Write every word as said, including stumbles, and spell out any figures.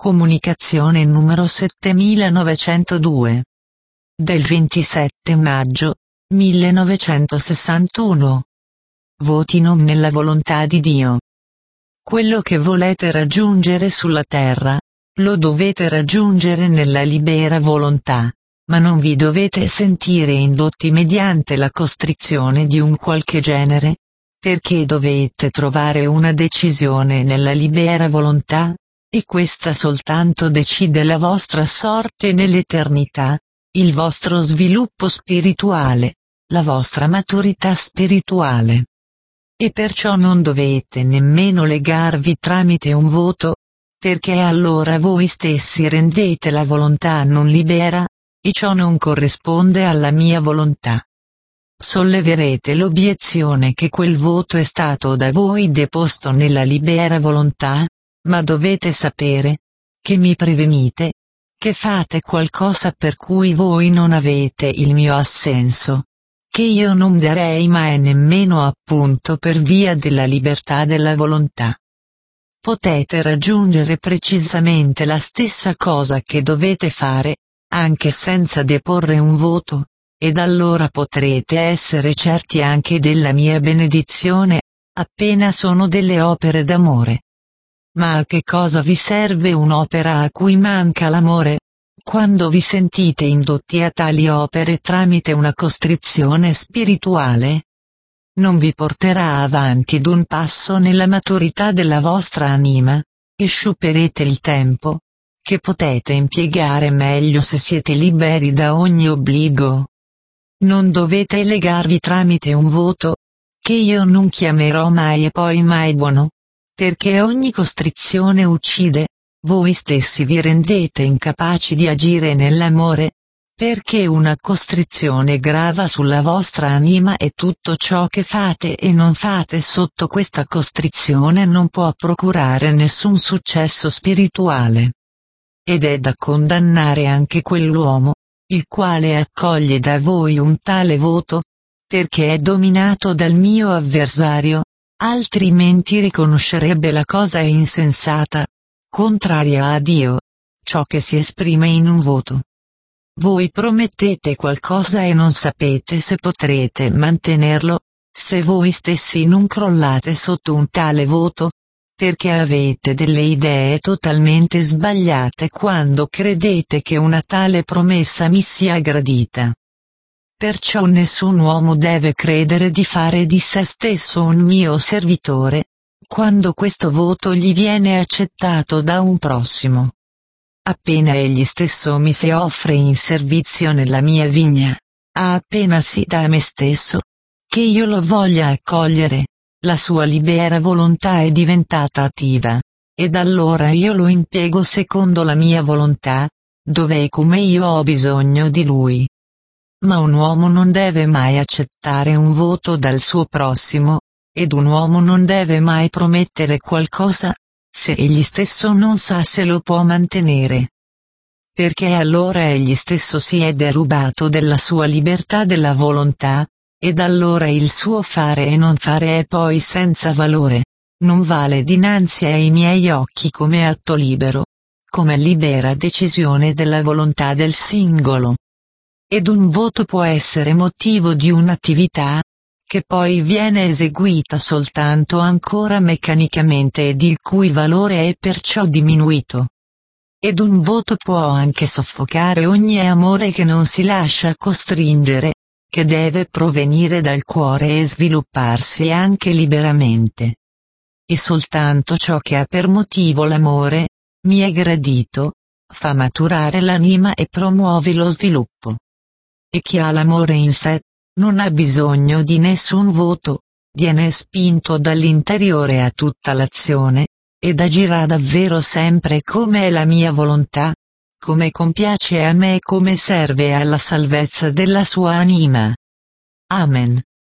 Comunicazione numero setemilanovecentodue. Del ventisette maggio millenovecentosessantuno. Votino nella volontà di Dio. Quello che volete raggiungere sulla terra, lo dovete raggiungere nella libera volontà, ma non vi dovete sentire indotti mediante la costrizione di un qualche genere, perché dovete trovare una decisione nella libera volontà, e questa soltanto decide la vostra sorte nell'eternità, il vostro sviluppo spirituale, la vostra maturità spirituale. E perciò non dovete nemmeno legarvi tramite un voto, perché allora voi stessi rendete la volontà non libera, e ciò non corrisponde alla mia volontà. Solleverete l'obiezione che quel voto è stato da voi deposto nella libera volontà, ma dovete sapere, che mi prevenite, che fate qualcosa per cui voi non avete il mio assenso, che io non darei mai nemmeno appunto per via della libertà della volontà. Potete raggiungere precisamente la stessa cosa che dovete fare, anche senza deporre un voto, ed allora potrete essere certi anche della mia benedizione, appena sono delle opere d'amore. Ma a che cosa vi serve un'opera a cui manca l'amore? Quando vi sentite indotti a tali opere tramite una costrizione spirituale? Non vi porterà avanti d'un passo nella maturità della vostra anima, e sciuperete il tempo, che potete impiegare meglio se siete liberi da ogni obbligo. Non dovete legarvi tramite un voto, che io non chiamerò mai e poi mai buono, perché ogni costrizione uccide, voi stessi vi rendete incapaci di agire nell'amore, perché una costrizione grava sulla vostra anima e tutto ciò che fate e non fate sotto questa costrizione non può procurare nessun successo spirituale. Ed è da condannare anche quell'uomo, il quale accoglie da voi un tale voto, perché è dominato dal mio avversario, altrimenti riconoscerebbe la cosa insensata, contraria a Dio, ciò che si esprime in un voto. Voi promettete qualcosa e non sapete se potrete mantenerlo, se voi stessi non crollate sotto un tale voto, perché avete delle idee totalmente sbagliate quando credete che una tale promessa mi sia gradita. Perciò nessun uomo deve credere di fare di se stesso un mio servitore, quando questo voto gli viene accettato da un prossimo. Appena egli stesso mi si offre in servizio nella mia vigna, ha appena sì da me stesso, che io lo voglia accogliere, la sua libera volontà è diventata attiva, ed allora io lo impiego secondo la mia volontà, dove e come io ho bisogno di lui. Ma un uomo non deve mai accettare un voto dal suo prossimo, ed un uomo non deve mai promettere qualcosa, se egli stesso non sa se lo può mantenere. Perché allora egli stesso si è derubato della sua libertà della volontà, ed allora il suo fare e non fare è poi senza valore, non vale dinanzi ai miei occhi come atto libero, come libera decisione della volontà del singolo. Ed un voto può essere motivo di un'attività, che poi viene eseguita soltanto ancora meccanicamente ed il cui valore è perciò diminuito. Ed un voto può anche soffocare ogni amore che non si lascia costringere, che deve provenire dal cuore e svilupparsi anche liberamente. E soltanto ciò che ha per motivo l'amore, mi è gradito, fa maturare l'anima e promuove lo sviluppo. E chi ha l'amore in sé, non ha bisogno di nessun voto, viene spinto dall'interiore a tutta l'azione, ed agirà davvero sempre come è la mia volontà, come compiace a me e come serve alla salvezza della sua anima. Amen.